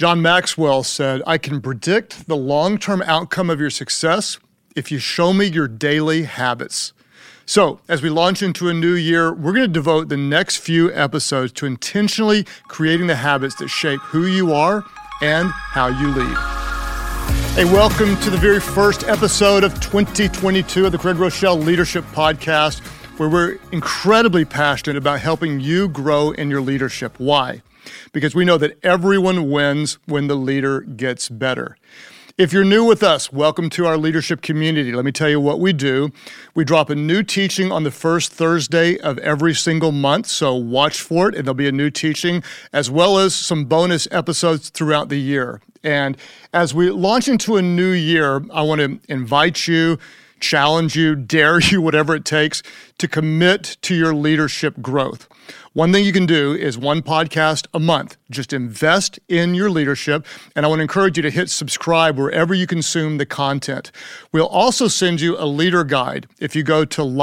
John Maxwell said, "I can predict the long-term outcome of your success if you show me your daily habits." So, as we launch into a new year, we're going to devote the next few episodes to intentionally creating the habits that shape who you are and how you lead. Hey, welcome to the very first episode of 2022 of the Craig Groeschel Leadership Podcast, where we're incredibly passionate about helping you grow in your leadership. Why? Because we know that everyone wins when the leader gets better. If you're new with us, welcome to our leadership community. Let me tell you what we do. We drop a new teaching on the first Thursday of every single month, so watch for it, and there'll be a new teaching, as well as some bonus episodes throughout the year. And as we launch into a new year, I want to invite you, challenge you, dare you, whatever it takes, to commit to your leadership growth. One thing you can do is one podcast a month. Just invest in your leadership, and I want to encourage you to hit subscribe wherever you consume the content. We'll also send you a leader guide. If you go to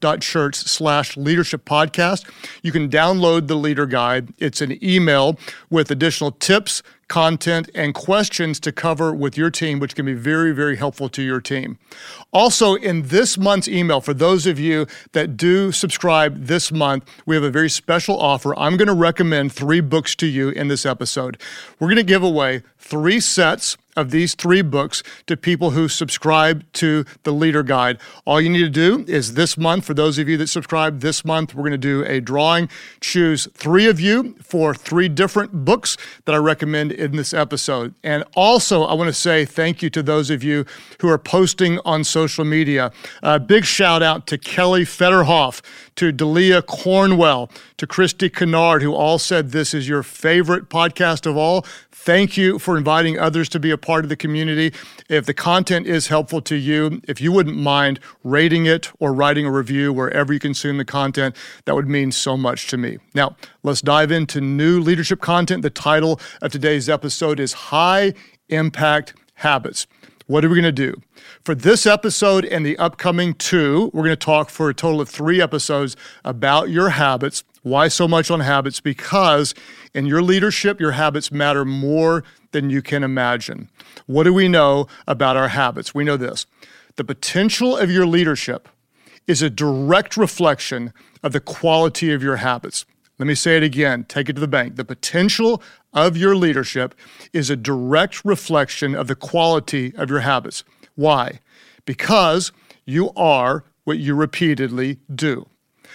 life.church/leadership podcast, you can download the leader guide. It's an email with additional tips, content, and questions to cover with your team, which can be very, very helpful to your team. Also, in this month's email, for those of you that do subscribe this month, we have a very special offer. I'm going to recommend 3 books to you in this episode. We're going to give away 3 sets of these 3 books to people who subscribe to the Leader Guide. All you need to do is this month, for those of you that subscribe this month, we're going to do a drawing. Choose 3 of you for 3 different books that I recommend in this episode. And also, I want to say thank you to those of you who are posting on social media. A big shout out to Kelly Federhoff, to Delia Cornwell, to Christy Kennard, who all said this is your favorite podcast of all. Thank you for inviting others to be a part of the community. If the content is helpful to you, if you wouldn't mind rating it or writing a review wherever you consume the content, that would mean so much to me. Now, let's dive into new leadership content. The title of today's episode is High Impact Habits. What are we going to do? For this episode and the upcoming 2, we're going to talk for a total of 3 episodes about your habits. Why so much on habits? Because in your leadership, your habits matter more than you can imagine. What do we know about our habits? We know this. The potential of your leadership is a direct reflection of the quality of your habits. Let me say it again. Take it to the bank. The potential of your leadership is a direct reflection of the quality of your habits. Why? Because you are what you repeatedly do.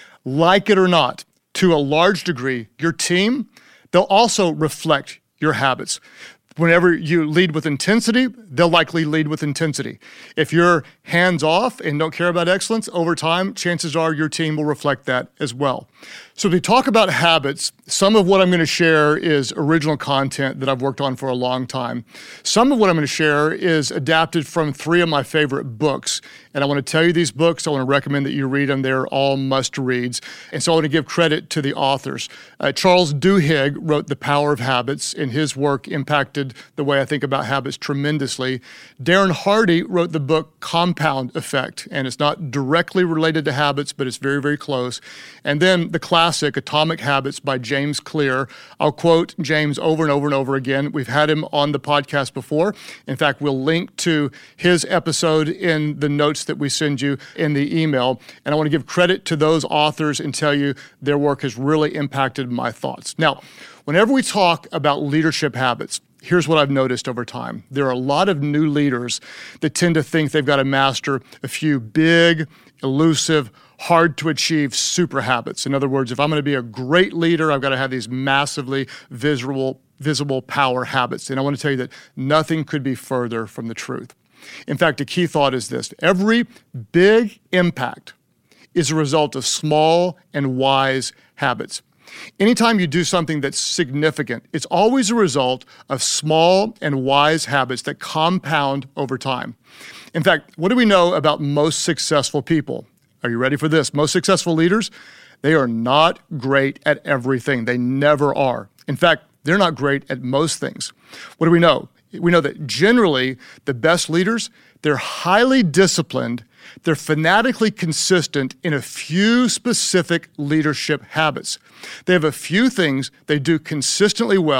Like it or not, to a large degree, your team, they'll also reflect your habits. Whenever you lead with intensity, they'll likely lead with intensity. If you're hands-off and don't care about excellence, over time, chances are your team will reflect that as well. So if we talk about habits, some of what I'm going to share is original content that I've worked on for a long time. Some of what I'm going to share is adapted from 3 of my favorite books. And I want to tell you these books. I want to recommend that you read them. They're all must-reads. And so I want to give credit to the authors. Charles Duhigg wrote The Power of Habits, and his work impacted the way I think about habits tremendously. Darren Hardy wrote the book Compound Effect, and it's not directly related to habits, but it's very, very close. And then the classic Atomic Habits by James Clear. I'll quote James over and over and over again. We've had him on the podcast before. In fact, we'll link to his episode in the notes that we send you in the email. And I want to give credit to those authors and tell you their work has really impacted my thoughts. Now, whenever we talk about leadership habits, here's what I've noticed over time. There are a lot of new leaders that tend to think they've got to master a few big, elusive, hard to achieve super habits. In other words, if I'm going to be a great leader, I've got to have these massively visible power habits. And I want to tell you that nothing could be further from the truth. In fact, a key thought is this. Every big impact is a result of small and wise habits. Anytime you do something that's significant, it's always a result of small and wise habits that compound over time. In fact, what do we know about most successful people? Are you ready for this? Most successful leaders, they are not great at everything. They never are. In fact, they're not great at most things. What do we know? We know that generally the best leaders, they're highly disciplined, they're fanatically consistent in a few specific leadership habits. They have a few things they do consistently well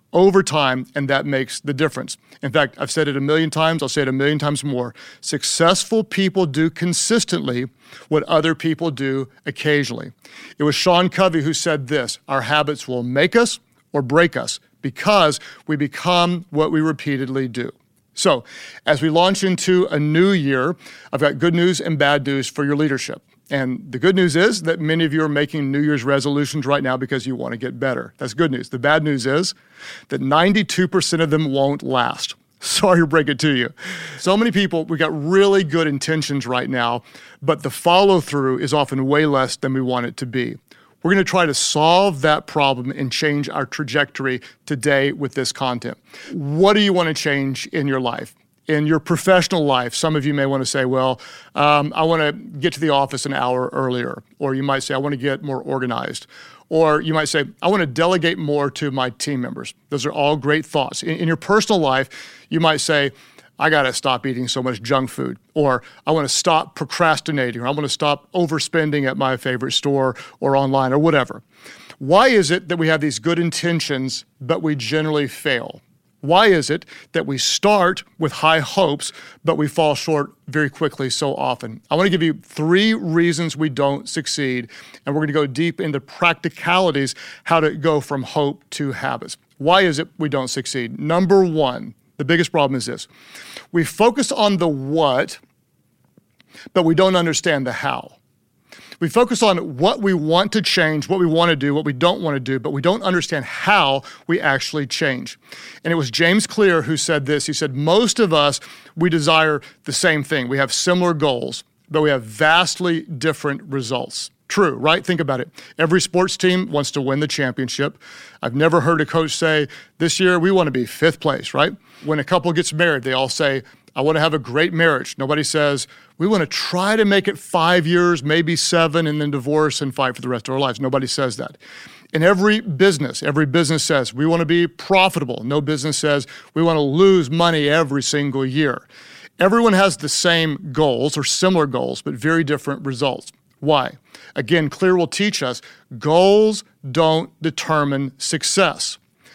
over time, and that makes the difference. In fact, I've said it a million times, I'll say it a million times more. Successful people do consistently what other people do occasionally. It was Sean Covey who said this: our habits will make us or break us because we become what we repeatedly do. So, as we launch into a new year, I've got good news and bad news for your leadership. And the good news is that many of you are making New Year's resolutions right now because you want to get better. That's good news. The bad news is that 92% of them won't last. Sorry to break it to you. So many people, we got really good intentions right now, but the follow-through is often way less than we want it to be. We're going to try to solve that problem and change our trajectory today with this content. What do you want to change in your life? In your professional life, some of you may want to say, well, I want to get to the office an hour earlier. Or you might say, I want to get more organized. Or you might say, I want to delegate more to my team members. Those are all great thoughts. In your personal life, you might say, I got to stop eating so much junk food. Or I want to stop procrastinating. Or I want to stop overspending at my favorite store or online or whatever. Why is it that we have these good intentions, but we generally fail? Why is it that we start with high hopes, but we fall short very quickly so often? I want to give you 3 reasons we don't succeed, and we're going to go deep into practicalities, how to go from hope to habits. Why is it we don't succeed? Number 1, the biggest problem is this. We focus on the what, but we don't understand the how. We focus on what we want to change, what we want to do, what we don't want to do, but we don't understand how we actually change. And it was James Clear who said this. He said, most of us, we desire the same thing. We have similar goals, but we have vastly different results. True, right? Think about it. Every sports team wants to win the championship. I've never heard a coach say, this year we want to be 5th place, right? When a couple gets married, they all say, I want to have a great marriage. Nobody says, we want to try to make it 5 years, maybe 7, and then divorce and fight for the rest of our lives. Nobody says that. In every business says, we want to be profitable. No business says, we want to lose money every single year. Everyone has the same goals or similar goals, but very different results. Why? Again, Clear will teach us, goals don't determine success.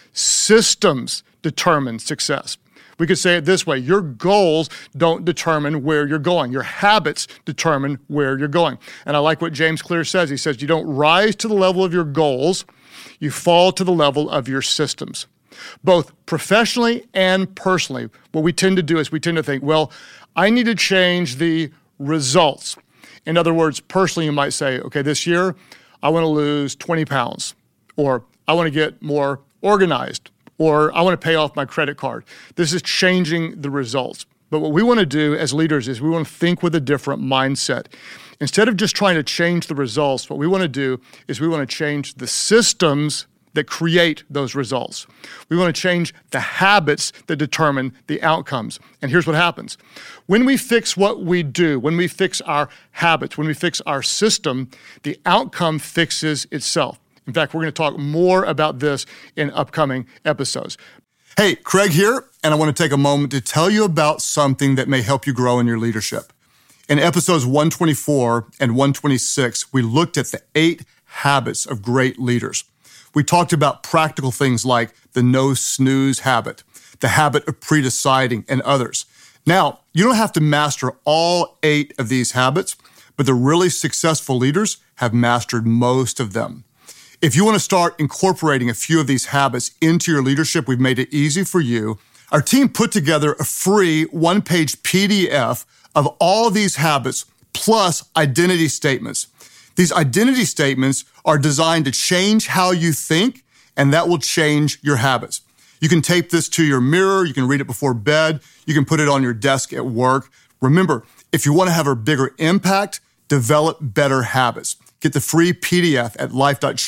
Systems determine success. We could say it this way, your goals don't determine where you're going. Your habits determine where you're going. And I like what James Clear says. He says, you don't rise to the level of your goals, you fall to the level of your systems. Both professionally and personally, what we tend to do is we tend to think, well, I need to change the results. In other words, personally, you might say, okay, this year, I want to lose 20 pounds, or I want to get more organized, or I want to pay off my credit card. This is changing the results. But what we want to do as leaders is we want to think with a different mindset. Instead of just trying to change the results, what we want to do is we want to change the systems that create those results. We want to change the habits that determine the outcomes. And here's what happens. When we fix what we do, when we fix our habits, when we fix our system, the outcome fixes itself. In fact, we're going to talk more about this in upcoming episodes. Hey, Craig here, and I want to take a moment to tell you about something that may help you grow in your leadership. In episodes 124 and 126, we looked at the 8 habits of great leaders. We talked about practical things like the no snooze habit, the habit of pre-deciding, and others. Now, you don't have to master all 8 of these habits, but the really successful leaders have mastered most of them. If you want to start incorporating a few of these habits into your leadership, we've made it easy for you. Our team put together a free 1-page PDF of all of these habits plus identity statements. These identity statements are designed to change how you think, and that will change your habits. You can tape this to your mirror. You can read it before bed. You can put it on your desk at work. Remember, if you want to have a bigger impact, develop better habits. Get the free PDF at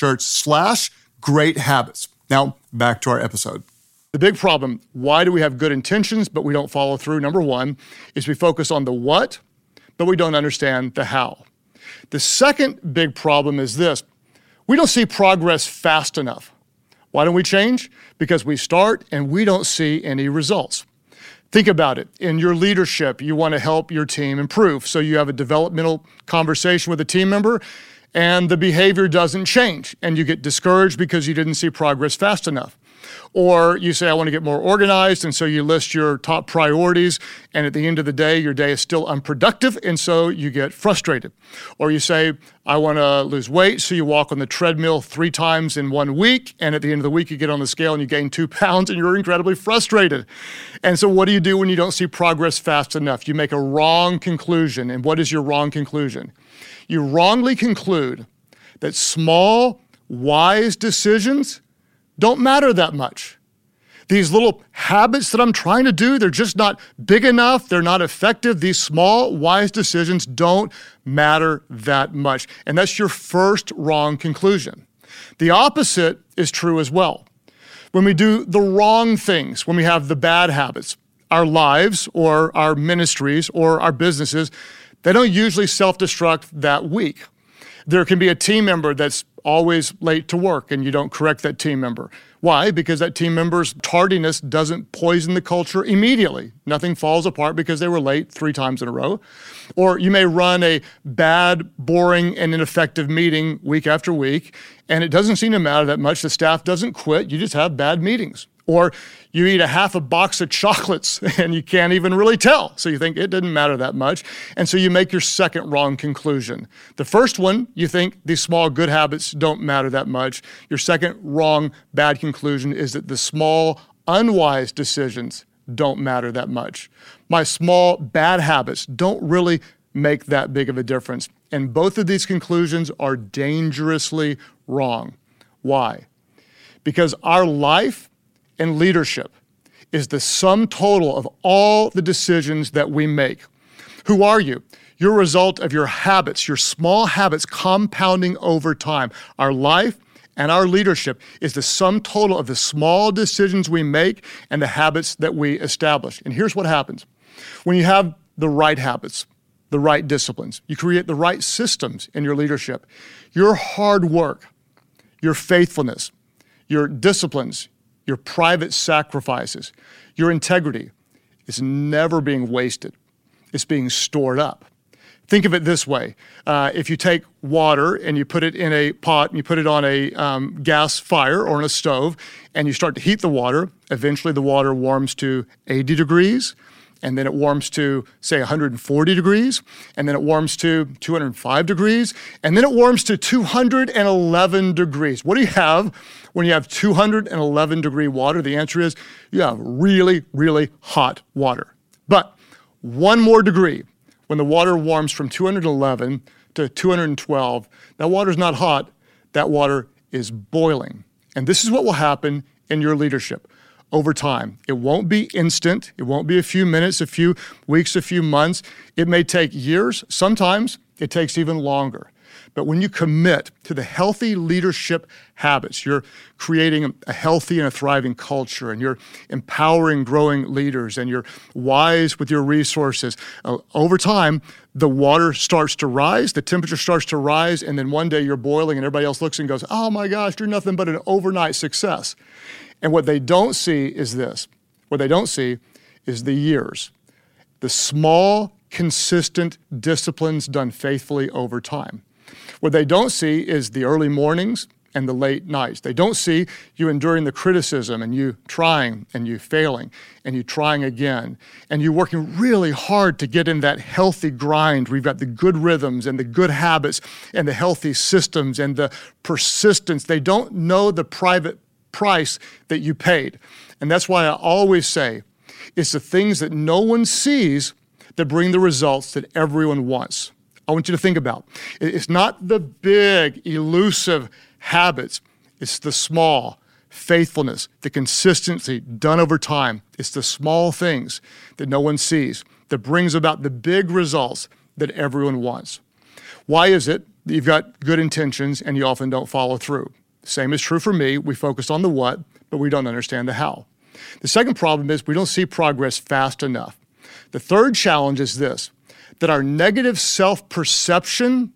life.church/great habits. Now, back to our episode. The big problem, why do we have good intentions, but we don't follow through? Number 1 is we focus on the what, but we don't understand the how. The second big problem is this. We don't see progress fast enough. Why don't we change? Because we start and we don't see any results. Think about it. In your leadership, you want to help your team improve. So you have a developmental conversation with a team member, and the behavior doesn't change, and you get discouraged because you didn't see progress fast enough. Or you say, I want to get more organized, and so you list your top priorities, and at the end of the day, your day is still unproductive, and so you get frustrated. Or you say, I want to lose weight, so you walk on the treadmill 3 times in 1 week, and at the end of the week, you get on the scale and you gain 2 pounds, and you're incredibly frustrated. And so what do you do when you don't see progress fast enough? You make a wrong conclusion. And what is your wrong conclusion? You wrongly conclude that small, wise decisions don't matter that much. These little habits that I'm trying to do, they're just not big enough. They're not effective. These small, wise decisions don't matter that much. And that's your first wrong conclusion. The opposite is true as well. When we do the wrong things, when we have the bad habits, our lives or our ministries or our businesses, they don't usually self-destruct that week. There can be a team member that's always late to work and you don't correct that team member. Why? Because that team member's tardiness doesn't poison the culture immediately. Nothing falls apart because they were late 3 times in a row. Or you may run a bad, boring, and ineffective meeting week after week, and it doesn't seem to matter that much. The staff doesn't quit. You just have bad meetings. Or you eat a half a box of chocolates and you can't even really tell. So you think it didn't matter that much. And so you make your second wrong conclusion. The first one, you think these small good habits don't matter that much. Your second wrong bad conclusion is that the small unwise decisions don't matter that much. My small bad habits don't really make that big of a difference. And both of these conclusions are dangerously wrong. Why? Because our life and leadership is the sum total of all the decisions that we make. Who are you? You're a result of your habits, your small habits compounding over time. Our life and our leadership is the sum total of the small decisions we make and the habits that we establish. And here's what happens. When you have the right habits, the right disciplines, you create the right systems in your leadership, your hard work, your faithfulness, your disciplines, your private sacrifices, your integrity is never being wasted. It's being stored up. Think of it this way. If you take water and you put it in a pot and you put it on a gas fire or on a stove and you start to heat the water, eventually the water warms to 80 degrees, and then it warms to, say, 140 degrees, and then it warms to 205 degrees, and then it warms to 211 degrees. What do you have when you have 211 degree water? The answer is you have really, really hot water. But one more degree, when the water warms from 211 to 212, that water's not hot, that water is boiling. And this is what will happen in your leadership over time. It won't be instant. It won't be a few minutes, a few weeks, a few months. It may take years. Sometimes it takes even longer. But when you commit to the healthy leadership habits, you're creating a healthy and a thriving culture, and you're empowering growing leaders, and you're wise with your resources. Over time, the water starts to rise, the temperature starts to rise, and then one day you're boiling and everybody else looks and goes, oh my gosh, you're nothing but an overnight success. And what they don't see is this. What they don't see is the years, the small, consistent disciplines done faithfully over time. What they don't see is the early mornings and the late nights. They don't see you enduring the criticism and you trying and you failing and you trying again and you working really hard to get in that healthy grind where you've got the good rhythms and the good habits and the healthy systems and the persistence. They don't know the private price that you paid. And that's why I always say it's the things that no one sees that bring the results that everyone wants. I want you to think about. It's not the big, elusive habits. It's the small faithfulness, the consistency done over time. It's the small things that no one sees that brings about the big results that everyone wants. Why is it that you've got good intentions and you often don't follow through? Same is true for me. We focus on the what, but we don't understand the how. The second problem is we don't see progress fast enough. The third challenge is this, that our negative self-perception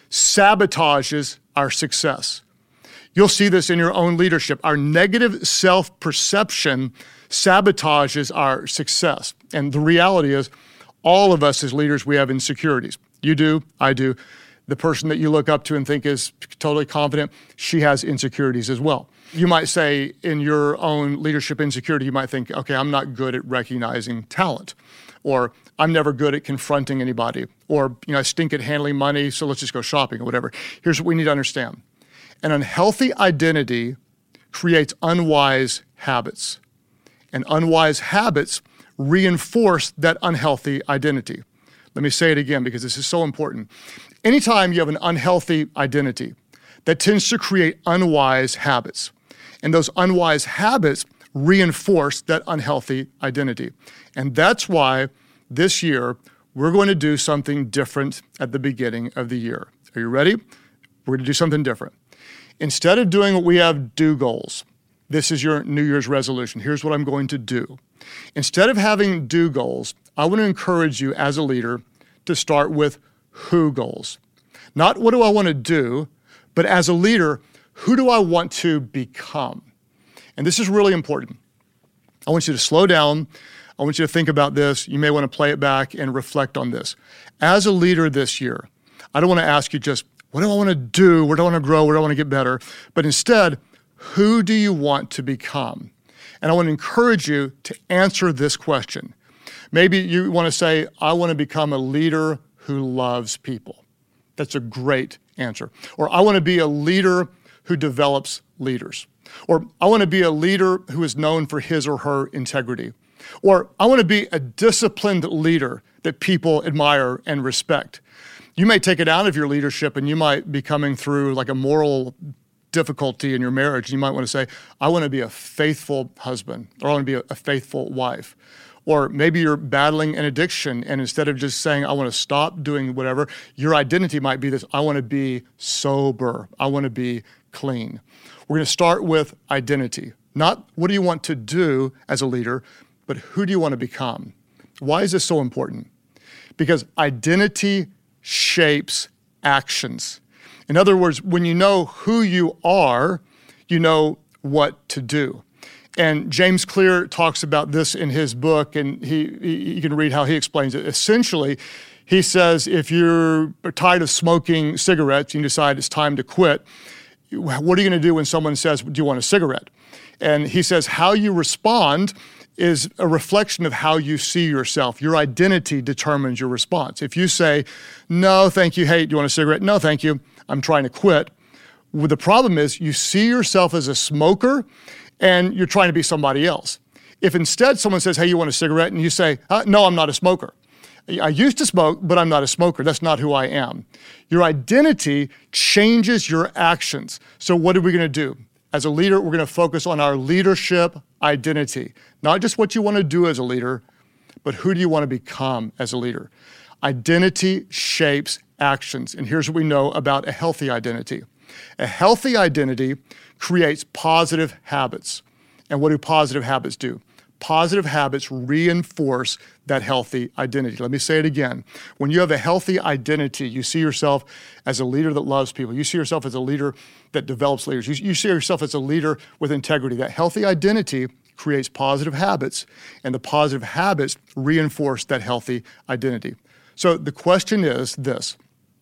sabotages our success. You'll see this in your own leadership. Our negative self-perception sabotages our success. And the reality is, all of us as leaders, we have insecurities. You do, I do. The person that you look up to and think is totally confident, she has insecurities as well. You might say in your own leadership insecurity, you might think, okay, I'm not good at recognizing talent, or I'm never good at confronting anybody, or I stink at handling money, so let's just go shopping or whatever. Here's what we need to understand. An unhealthy identity creates unwise habits, and unwise habits reinforce that unhealthy identity. Let me say it again because this is so important. Anytime you have an unhealthy identity, that tends to create unwise habits. And those unwise habits reinforce that unhealthy identity. And that's why this year, we're going to do something different at the beginning of the year. Are you ready? We're going to do something different. Instead of doing what we have do goals, this is your New Year's resolution. Here's what I'm going to do. Instead of having do goals, I want to encourage you as a leader to start with who goals. Not what do I want to do, but as a leader, who do I want to become? And this is really important. I want you to slow down. I want you to think about this. You may want to play it back and reflect on this. As a leader this year, I don't want to ask you just, what do I want to do? Where do I want to grow? Where do I want to get better? But instead, who do you want to become? And I want to encourage you to answer this question. Maybe you want to say, I want to become a leader who loves people. That's a great answer. Or I want to be a leader who develops leaders. Or I want to be a leader who is known for his or her integrity. Or I want to be a disciplined leader that people admire and respect. You may take it out of your leadership and you might be coming through like a moral difficulty in your marriage. You might want to say, I want to be a faithful husband, or I want to be a faithful wife. Or maybe you're battling an addiction, and instead of just saying, I want to stop doing whatever, your identity might be this, I want to be sober. I want to be clean. We're going to start with identity. Not what do you want to do as a leader, but who do you want to become? Why is this so important? Because identity shapes actions. In other words, when you know who you are, you know what to do. And James Clear talks about this in his book, and you can read how he explains it. Essentially, he says if you're tired of smoking cigarettes and you decide it's time to quit, what are you going to do when someone says, do you want a cigarette? And he says how you respond is a reflection of how you see yourself. Your identity determines your response. If you say, no, thank you, hey, do you want a cigarette? No, thank you, I'm trying to quit. Well, the problem is you see yourself as a smoker and you're trying to be somebody else. If instead someone says, hey, you want a cigarette? And you say, no, I'm not a smoker. I used to smoke, but I'm not a smoker. That's not who I am. Your identity changes your actions. So what are we going to do? As a leader, we're going to focus on our leadership identity. Not just what you want to do as a leader, but who do you want to become as a leader? Identity shapes actions. And here's what we know about a healthy identity. A healthy identity creates positive habits. And what do positive habits do? Positive habits reinforce that healthy identity. Let me say it again. When you have a healthy identity, you see yourself as a leader that loves people. You see yourself as a leader that develops leaders. You see yourself as a leader with integrity. That healthy identity creates positive habits, and the positive habits reinforce that healthy identity. So the question is this: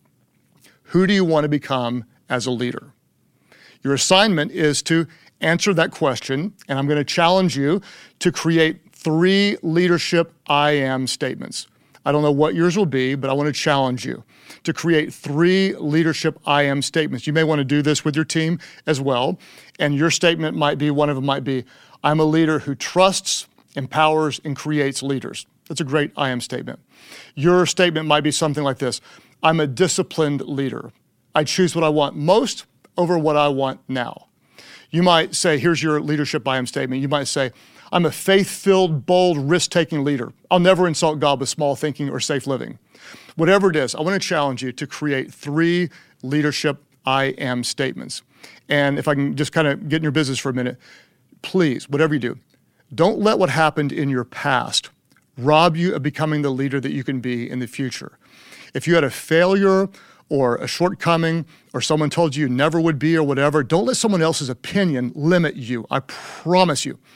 who do you want to become as a leader? Your assignment is to answer that question, and I'm going to challenge you to create 3 leadership I am statements. I don't know what yours will be, but I want to challenge you to create 3 leadership I am statements. You may want to do this with your team as well, and your statement might be, one of them might be, I'm a leader who trusts, empowers, and creates leaders. That's a great I am statement. Your statement might be something like this: I'm a disciplined leader. I choose what I want most over what I want now. You might say, here's your leadership I am statement. You might say, I'm a faith-filled, bold, risk-taking leader. I'll never insult God with small thinking or safe living. Whatever it is, I want to challenge you to create 3 leadership I am statements. And if I can just kind of get in your business for a minute, please, whatever you do, don't let what happened in your past rob you of becoming the leader that you can be in the future. If you had a failure or a shortcoming, or someone told you never would be or whatever, don't let someone else's opinion limit you. I promise you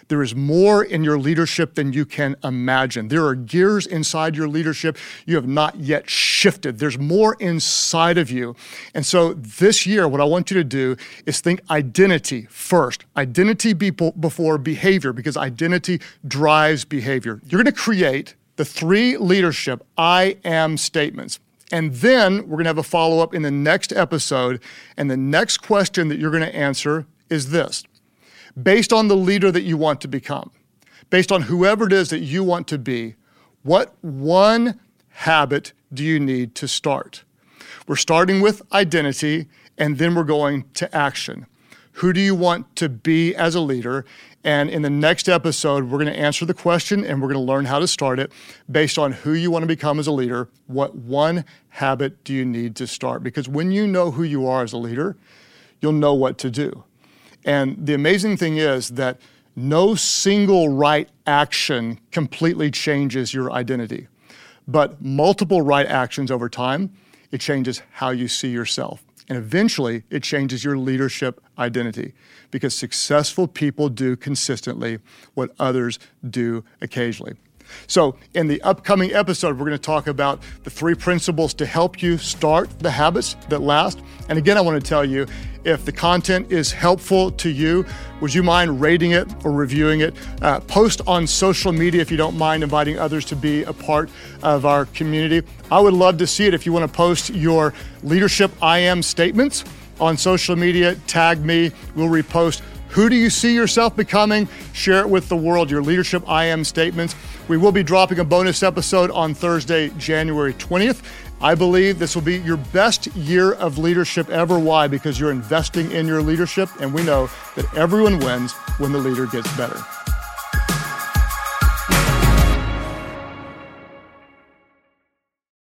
There is more in your leadership than you can imagine. There are gears inside your leadership you have not yet shifted. There's more inside of you. And so this year, what I want you to do is think identity first. Identity before behavior, because identity drives behavior. You're going to create the 3 leadership I am statements. And then we're going to have a follow-up in the next episode. And the next question that you're going to answer is this. Based on the leader that you want to become, based on whoever it is that you want to be, what one habit do you need to start? We're starting with identity, and then we're going to action. Who do you want to be as a leader? And in the next episode, we're going to answer the question and we're going to learn how to start it based on who you want to become as a leader. What one habit do you need to start? Because when you know who you are as a leader, you'll know what to do. And the amazing thing is that no single right action completely changes your identity. But multiple right actions over time, it changes how you see yourself. And eventually, it changes your leadership identity because successful people do consistently what others do occasionally. So in the upcoming episode, we're going to talk about the 3 principles to help you start the habits that last. And again, I want to tell you, if the content is helpful to you, would you mind rating it or reviewing it? Post on social media if you don't mind inviting others to be a part of our community. I would love to see it. If you want to post your leadership I am statements on social media, tag me, we'll repost. Who do you see yourself becoming? Share it with the world, your leadership I am statements. We will be dropping a bonus episode on Thursday, January 20th. I believe this will be your best year of leadership ever. Why? Because you're investing in your leadership, and we know that everyone wins when the leader gets better.